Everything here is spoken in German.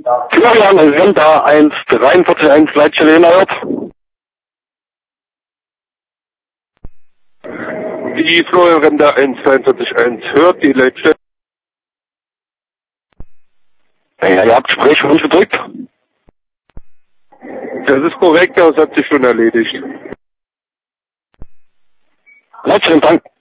Florian Renta 143 Leitstelle Hinterhört. Die Florian Renta 142.1 hört die Leitstelle. Ja, ihr habt Gespräch für uns gedrückt. Das ist korrekt, das hat sich schon erledigt. Leitstelle, danke.